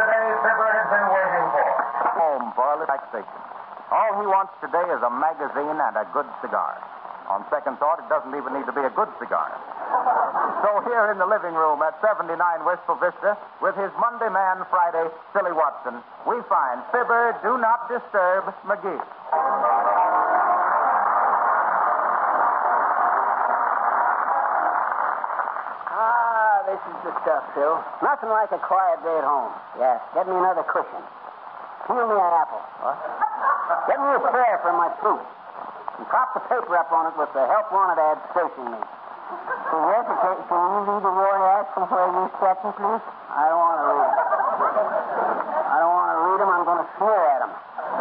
day Fibber has been waiting for. Home for relaxation. All he wants today is a magazine and a good cigar. On second thought, it doesn't even need to be a good cigar. So here in the living room at 79 Wistful Vista, with his Monday man Friday, Silly Watson, we find Fibber Do Not Disturb McGee. This is the stuff, Phil. Nothing like a quiet day at home. Yeah. Get me another cushion. Peel me an apple. What? Get me a prayer for my fruit. And prop the paper up on it with the help wanted ad facing me. Can you read the warrant ads from where you're sitting, please? I don't want to read them. I don't want to read them. I'm going to sneer at them.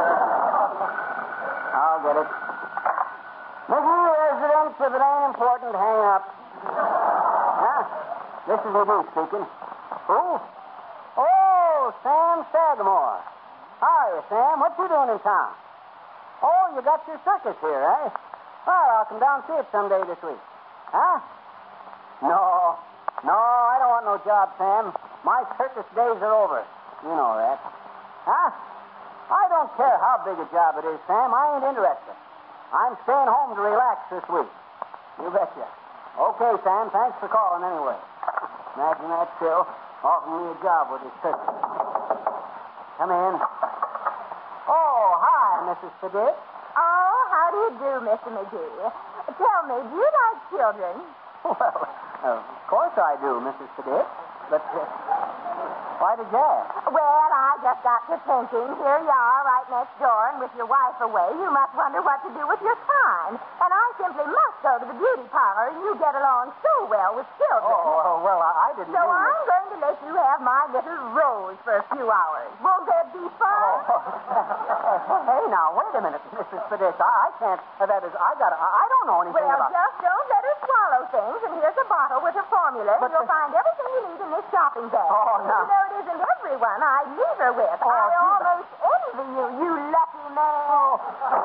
I'll get it. McGee residence, if it ain't important, hang up. Huh? This is McGee speaking. Who? Oh, Sam Sagamore. Hiya, Sam. What you doing in town? Oh, you got your circus here, eh? Well, I'll come down and see it someday this week. Huh? No, I don't want no job, Sam. My circus days are over. You know that. Huh? I don't care how big a job it is, Sam. I ain't interested. I'm staying home to relax this week. You betcha. Okay, Sam. Thanks for calling anyway. Imagine that, Phil. Offering me a job with his circus. Come in. Oh, hi, Mrs. Fiddick. Oh, how do you do, Mr. McGee? Tell me, do you like children? Well, of course I do, Mrs. Fiddick. But why did you ask? Well, I just got to thinking. Here you are, right next door, and with your wife away, you must wonder what to do with your time. And I simply must go to the beauty parlor, and you get along so well with children. Oh, well, I didn't So mean I'm going to let you have my little Rose for a few hours. Won't that be fun? Hey, now, wait a minute, Mrs. Fiddick. I can't. That is, I don't know anything Well, about... just don't let her swallow things, and here's a bottle with a formula. But You'll find everything you need in this shopping bag. Oh, no. You know, it isn't everyone I leave her with. Oh, I gee, almost envy you, you lucky man. Oh.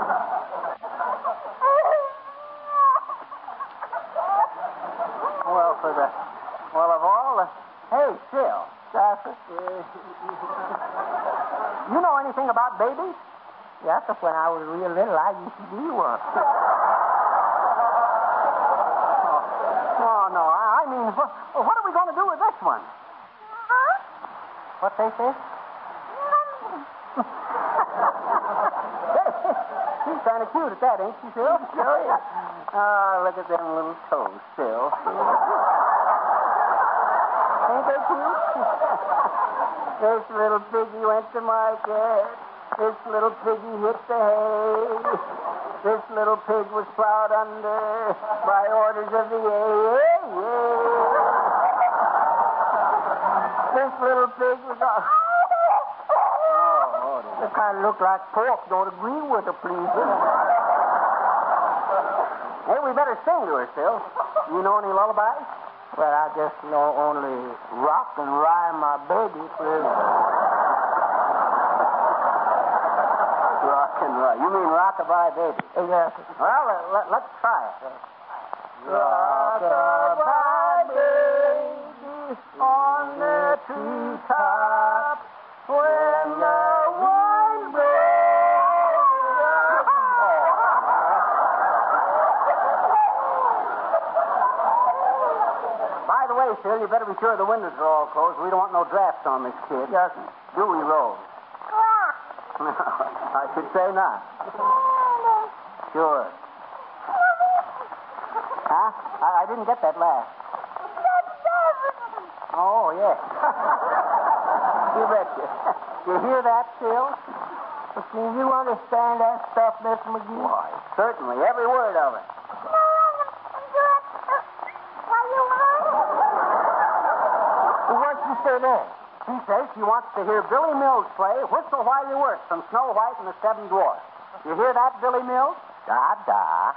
Well, of all the... Hey, Phil. You know anything about babies? Yes, when I was real little, I used to be one. No, I mean, what are we going to do with this one? Huh? What they say? She's kind of cute at that, ain't she, Phil? Sure is. Oh, look at them little toes, Phil. Ain't they cute? This little piggy went to market. This little piggy hit the hay. This little pig was plowed under by orders of the This little pig was... It kind of look like pork. Don't agree with her, please. Hey, we better sing to her, Phil. You know any lullabies? Well, I just know only rock and rhyme my baby, please. Rock and roll. You mean rockabye baby? Yes. Well, let's try it. Rock-a-bye baby on the treetop when the wind By the way, Phil, you better be sure the windows are all closed. We don't want no drafts on this kid. Yes. Do we, Rose? No, I should say not. Sure. Huh? I didn't get that last. Oh, yes. You betcha. You hear that, Phil? Can you understand that stuff, Mr. McGee? Why, certainly. Every word of it. What'd she say there? She says she wants to hear Billy Mills play Whistle While You Work from Snow White and the Seven Dwarfs. You hear that, Billy Mills? Da-da.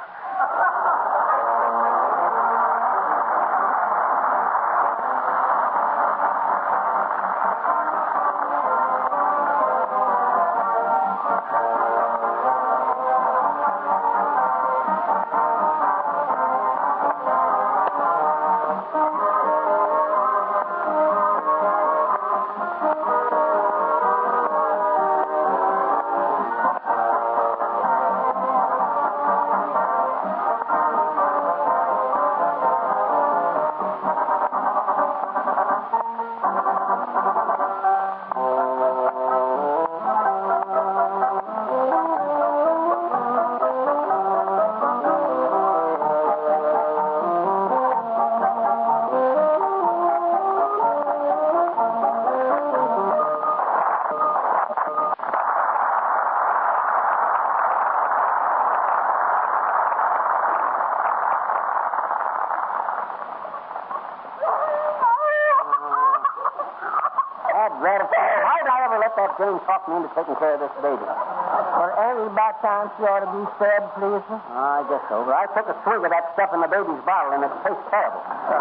Dad, why'd I ever let that Jane talk me into taking care of this baby? Well, ain't it about time she ought to be fed, please? I guess so, but I took a swig of that stuff in the baby's bottle, and it tastes terrible.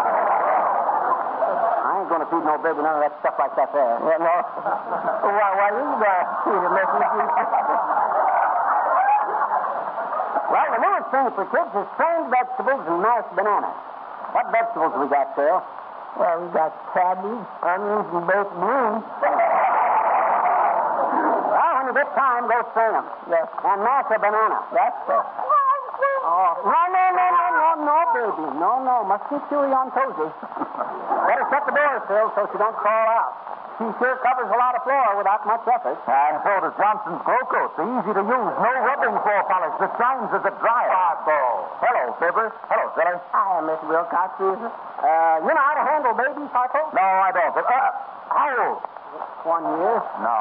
I ain't going to feed no baby none of that stuff like that there. Well, no. Why, you got to feed him, Mrs. Well, the newest thing for kids is strained vegetables and mashed bananas. What vegetables we got, Phil? Well, we got cabbage, onions, and baked beans. Well, when you get time, go strain them. Yes. And mash a banana. That's so. Oh, no, baby. No. Must keep Chewy on Cozy. Better shut the door, Phil, so she don't crawl out. She sure covers a lot of floor without much effort. And so does Johnson's Glow Coat. They're easy to use. No rubbing floor polish that shines as it dries. Hello, Fibber. Hello, Silly. Hi, Miss Wilcox, Susan. You know how to handle babies, Harpo? No, I don't. How old? 1 year. No.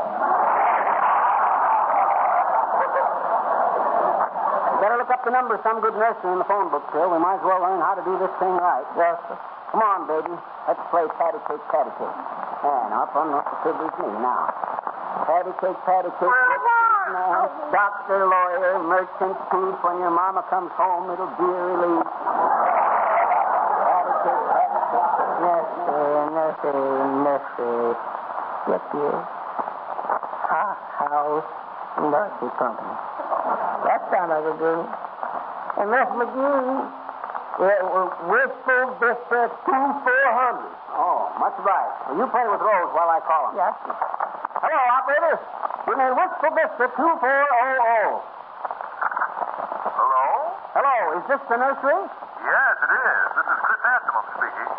Better look up the number of some good nursery in the phone book, Phil. We might as well learn how to do this thing right. Yes, sir. Come on, baby. Let's play patty cake, patty cake. And up on what the Fibber's knee now. Patty cake, patty cake. Doctor, lawyer, merchant, thief. When your mama comes home, it'll be a relief. Patty cake, patty cake. Nursery. Get here. House Nursery Company. That sounds like a good one. And Miss McGee, Wistful District 2400. Oh, much right. Well, you play with Rose while I call him. Yes. Hello, operator. You mean Wistful District 2400. Hello? Hello, is this the nursery? Yes, it is. This is Chris Anthony speaking.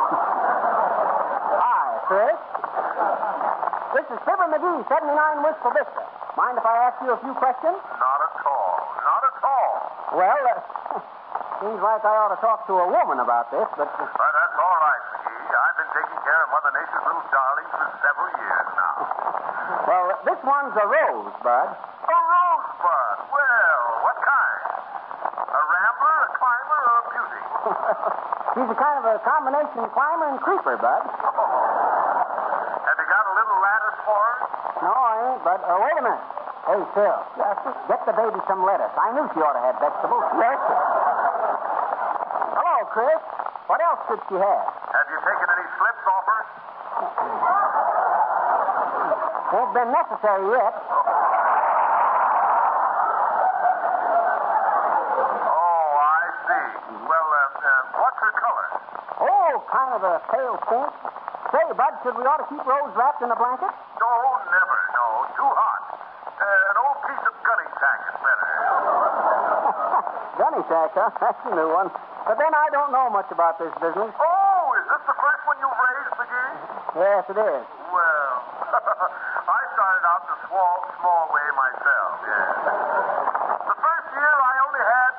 Hi, Chris. This is Fibber McGee, 79 Wistful Vista. Mind if I ask you a few questions? Not at all. Not at all. Well, seems like I ought to talk to a woman about this, but... But that's all right, McGee. I've been taking care of Mother Nature's little darlings for several years now. Well, this one's a rose, Bud. A rosebud. Well, what kind? A rambler, a climber, or a beauty? She's a kind of a combination climber and creeper, Bud. Have you got a little lattice for her? No, I ain't, Bud. Wait a minute. Hey, Phil. Yes, sir. Get the baby some lettuce. I knew she ought to have vegetables. Yes, sir. Hello, Chris. What else could she have? Have you taken any slips off her? Ain't been necessary yet. Oh, I see. Well, what's her color? Oh, kind of a pale pink. Say, Bud, should we ought to keep Rose wrapped in a blanket? No, never. No, too hot. An old piece of gunny sack is better. Gunny sack, huh? That's a new one. But then I don't know much about this business. Oh, is this the first one you've raised, McGee? Yes, it is. Well, I started out the small way myself, yes. The first year I only had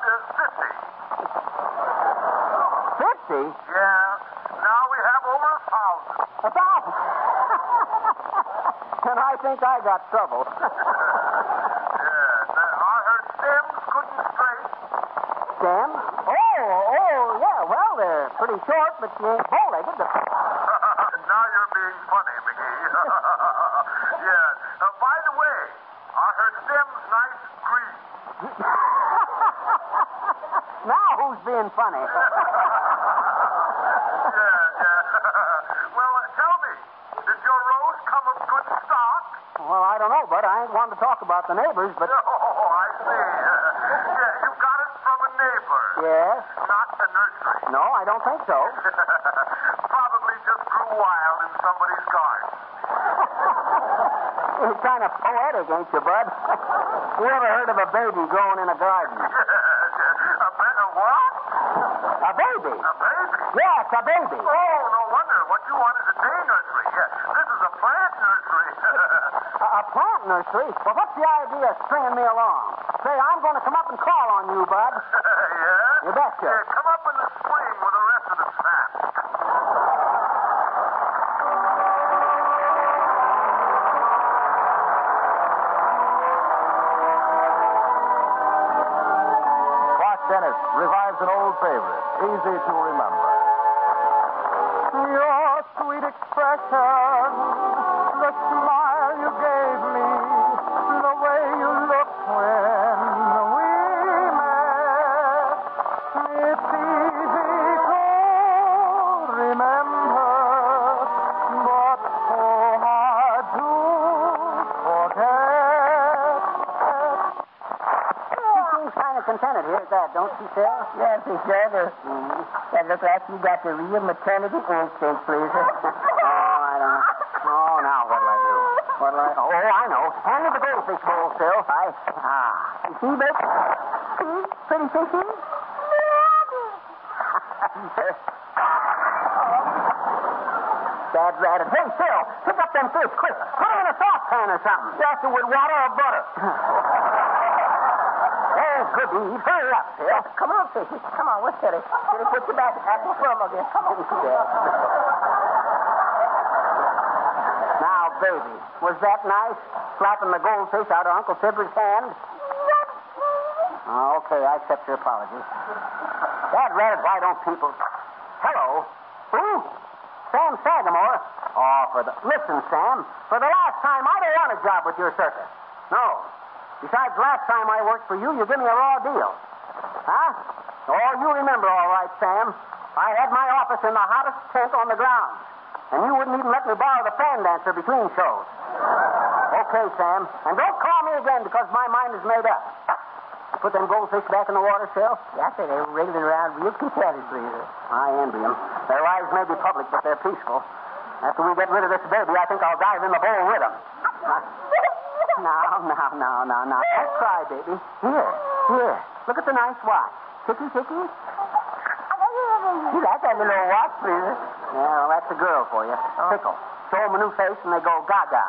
50. 50? Yeah. Now we have over 1,000. 1,000? And I think I got trouble. Yes. I heard stems couldn't straight. Stem? Oh, yeah. Well, they're pretty short, but she ain't bow-legged. Now you're being funny, McGee. Yes. By the way, are her stems nice green? Now who's being funny? Well, tell me, did your rose come of good stock? Well, I don't know, Bud. I ain't wanting to talk about the neighbors, but... Oh, I see. Yeah, you got it from a neighbor. Yes? Not a nursery. No, I don't think so. Probably just grew wild in somebody's garden. You're kind of poetic, ain't you, Bud? You ever heard of a baby growing in a garden? A what? A baby? A baby? Yes, a baby. Oh, no wonder. What you want is a day nursery. Yeah, this is a plant nursery. A plant nursery? Well, what's the idea of stringing me along? Say, I'm going to come up and call on you, Bud. Yeah? You betcha. Yeah, come up in the spring with the rest of the staff. Clark Dennis revives an old favorite, easy to remember. Your sweet expression lieutenant here at that, don't you, Phil? Yes, it does. That looks like you got the real maternity instinct, please. I don't know. Oh, now what'll I do? Oh, I know. Hand me the goldfish bowl, Phil. You see, baby? See? Pretty fishy? Dad ratted. Hey, Phil, pick up them fish, quick. Put them in a saucepan or something. Just with water or butter. There's good Eve. Hurry up, Phil. Come on, fishy. Come on, we're silly. Silly, put your back at the front again. Come on. Now, baby, was that nice? Slapping the goldfish out of Uncle Fibber's hand? Okay, I accept your apology. Dad ratted, why don't people... Hello? Who? Sam Sagamore. Listen, Sam, for the last time, I don't want a job with your circus. No. Besides, last time I worked for you, you give me a raw deal. Huh? Oh, you remember all right, Sam. I had my office in the hottest tent on the ground. And you wouldn't even let me borrow the fan dancer between shows. Okay, Sam. And don't call me again because my mind is made up. Put them goldfish back in the water, Phil? Yes, sir. They're wriggling around real contented, please. I envy them. Their lives may be public, but they're peaceful. After we get rid of this baby, I think I'll dive in the bowl with them. Now. Don't cry, baby. Here. Look at the nice watch. Ticky. You like that little watch, please? Yeah, well, that's a girl for you. Pickle. Show them a new face and they go gaga.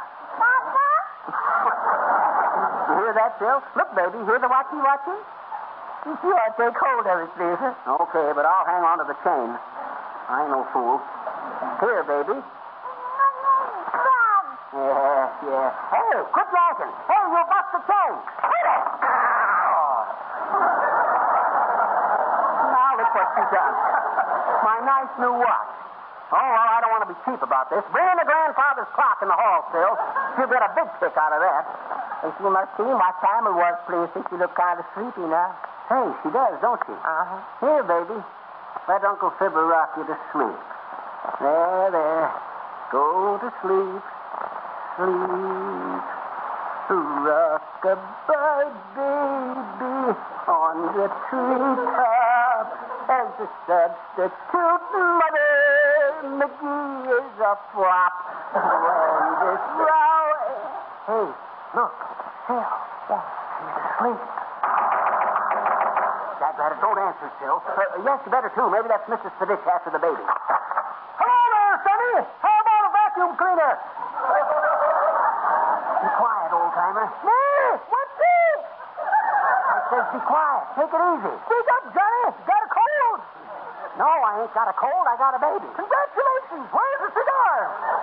You hear that, Phil? Look, baby, hear the watchy? You ought to take hold of it, please. Okay, but I'll hang on to the chain. I ain't no fool. Here, baby. Yeah. Hey, quit laughing. Hey, you'll bust the chain. Hit it! Now look what you done. My nice new watch. Oh, well, I don't want to be cheap about this. Bring in the grandfather's clock in the hall, Phil. She'll get a big kick out of that. If you must see what time it was, please. She look kind of sleepy now. Hey, she does, don't she? Uh-huh. Here, baby. Let Uncle Fibber rock you to sleep. There. Go to sleep. Sleep. Rock-a-bye, baby, on the treetop. As the substitute Mother McGee is a flop. When this row... Hey, look. Phil. She's asleep. Dad, don't answer, Phil. Yes, you better, too. Maybe that's Mrs. Fiddick after the baby. Hello there, Sonny. How about a vacuum cleaner? Be quiet, old-timer. What's this? I said be quiet. Take it easy. Speak up, Johnny. Got a cold. No, I ain't got a cold. I got a baby. Congratulations. Where's the cigar?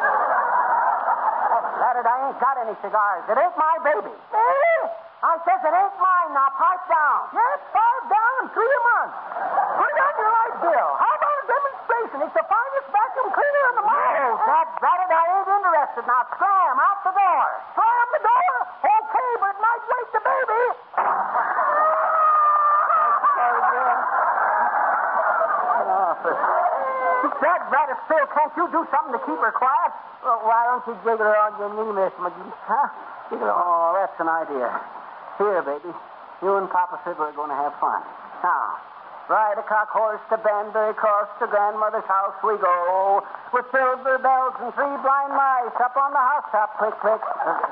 That's I ain't got any cigars. It ain't my baby. I says it ain't mine. Now pipe down. Yes, 5 down and 3 a month. Put it on your light bill. How about a demonstration? It's the finest vacuum cleaner in the market. Oh, dadgummit, I ain't interested. Now scram out the door. Slam the door? Okay, but it might wake the baby. Dadgummit, Phil, can't you do something to keep her quiet? Well, why don't you jiggle her on your knee, Miss McGee? Huh? Oh, that's an idea. Here, baby. You and Papa Fibber are going to have fun. Now, ride a cock horse to Banbury Cross to grandmother's house we go. With silver bells and 3 blind mice up on the housetop. Click, click.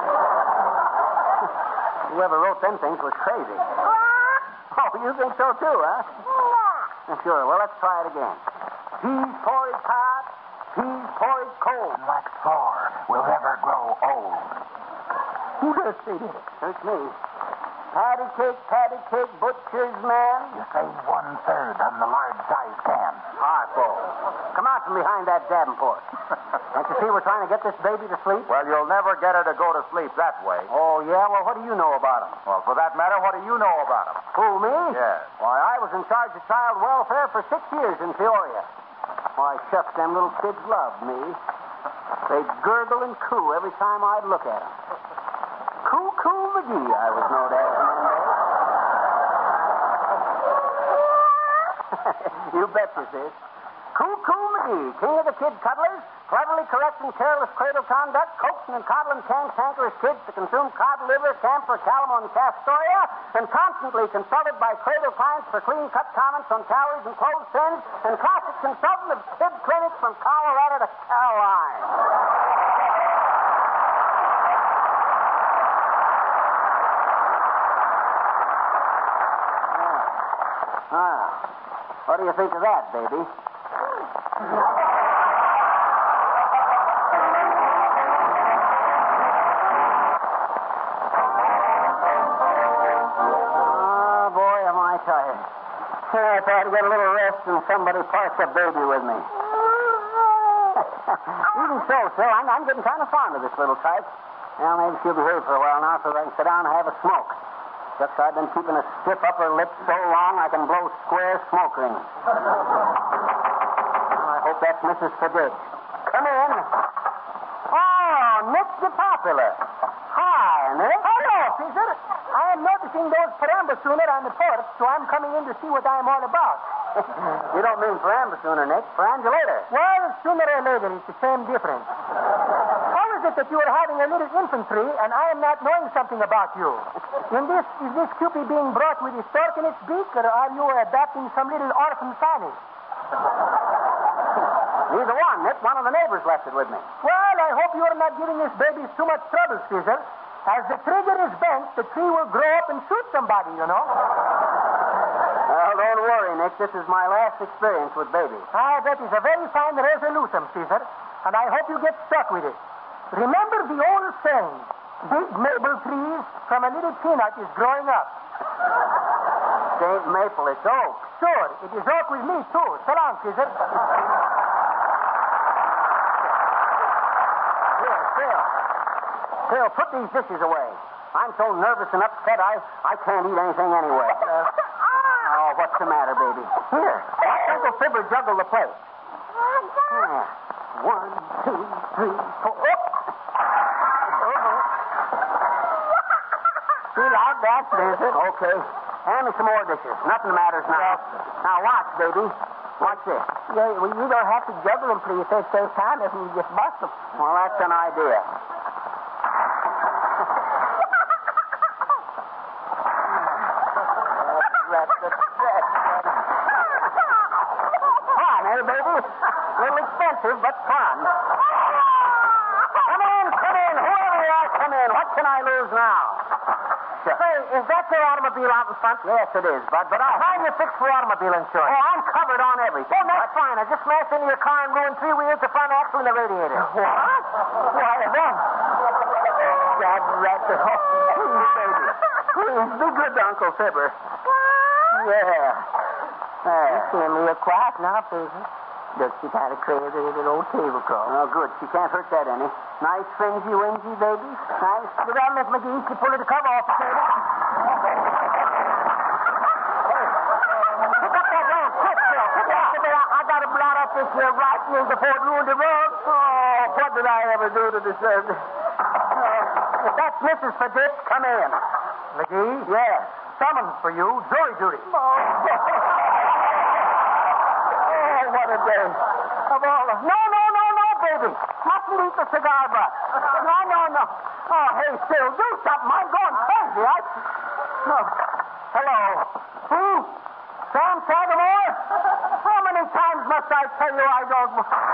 Whoever wrote them things was crazy. Oh, you think so too, huh? Sure. Well, let's try it again. Peas porridge hot, peas porridge cold. Wax floor will never grow old. Who does say that? Search me. Patty cake, butcher's man. You save 1/3 on the large size can. Harpo. Come out from behind that Davenport. Can't you see we're trying to get this baby to sleep? Well, you'll never get her to go to sleep that way. Oh, yeah? Well, what do you know about him? Well, for that matter, what do you know about him? Who, me? Yes. Why, I was in charge of child welfare for 6 years in Peoria. Why, shucks, them little kids loved me. They'd gurgle and coo every time I'd look at them. Coo McGee, I was known as in them days. You betcha, sis. Coo McGee, king of the kid cuddlers, cleverly correcting careless cradle conduct, coaxing and coddling cantankerous kids to consume cod liver, camphor, calomel, and castoria, and constantly consulted by cradle clients for clean-cut comments on calories and clothespins, and classic consultant of kid clinics from Colorado to Caroline. What do you think of that, baby? Oh, boy, am I tired. I thought I'd get a little rest and somebody park the baby with me. Even so, Phil, I'm getting kind of fond of this little type. Well, maybe she'll be here for a while now so I can sit down and have a smoke. Just I've been keeping a stiff upper lip so long I can blow square smoke rings. I hope that's Mrs. Fidich. Come in. Oh, Nick the Popular. Hi, Nick. Hello, Caesar. I am noticing those perambusooner on the porch, so I'm coming in to see what I'm all about. You don't mean perambusooner, Nick. Perambulator. Well, sooner or later, it's the same difference. How is it that you are having a little infantry and I am not knowing something about you? Is this Cupid being brought with a stork in its beak, or are you adopting some little orphan Fanny? Neither one, Nick. One of the neighbors left it with me. Well, I hope you are not giving this baby too much trouble, Caesar. As the trigger is bent, the tree will grow up and shoot somebody, you know. Well, don't worry, Nick. This is my last experience with babies. Ah, that is a very fine resolution, Caesar, and I hope you get stuck with it. Remember the old saying, big maple trees from a little peanut is growing up. It ain't maple, it's oak. Sure, it is oak with me, too. So long, Caesar. Here, Phil, put these dishes away. I'm so nervous and upset, I can't eat anything anyway. Oh, what's the matter, baby? Here, let Uncle Fibber juggle the plate. Yeah. 1, 2, 3, 4. See, like that, is it? Okay. Hand me some more dishes. Nothing matters now. Now, watch, baby. Watch this. Yeah, well, you don't have to juggle them till you say time if you just bust them. Well, that's an idea. Fun, eh, baby? A little expensive, but fun. Come in. Whoever you are, come in. What can I lose now? Sure. Say, is that your automobile out in front? Yes, it is, Bud, but How do you fix for automobile insurance? Oh, I'm covered on everything. Well, that's fine. I just smashed into your car and ruined 3 wheels, the front axle, and the radiator. What? Why, then? God, rat the hole. Please, baby. Please, be good to Uncle Fibber. Yeah. You seem real quiet now, Susan. Does she kind of crave that old tablecloth? Oh, good. She can't hurt that any. Nice finsy-winsy, baby. Nice. Look out, Miss McGee. She pulled the cover off the table. Pick up that lamp. Quick, Phil. Pick it up. I got to blot up this here right news before it ruined the road. Oh, what did I ever do to deserve this? If that's Mrs. Fidich, come in. McGee? Yes. Summons for you. Jury duty. Oh, what a day. Of all the... No, baby. Mustn't eat the cigar butt. No. Oh, hey, Phil, do something. I'm going crazy. Hello. Who? Sam Sagamore? How many times must I tell you I don't...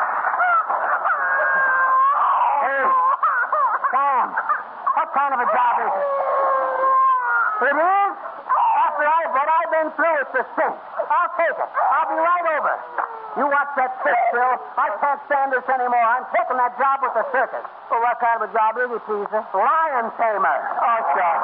Hey, Sam, what kind of a job is it? It is? After what I've been through, it's a cinch. I'll take it. I'll be right over. You watch that fish, Phil. I can't stand this anymore. I'm taking that job with the circus. Well, what kind of a job is it, Caesar? Lion tamer. Oh, sure.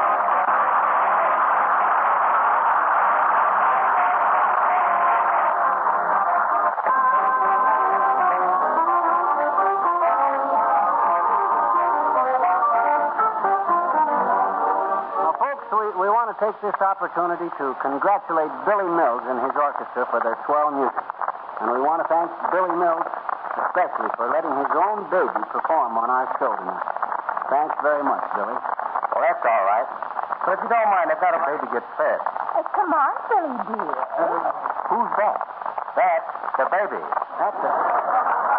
Now, folks, we want to take this opportunity to congratulate Billy Mills and his orchestra for their swell music. And we want to thank Billy Mills especially for letting his own baby perform on our show tonight. Thanks very much, Billy. Well, that's all right. But if you don't mind, I thought a baby gets fed. Come on, Billy dear. Who's that? That's the baby. That's it.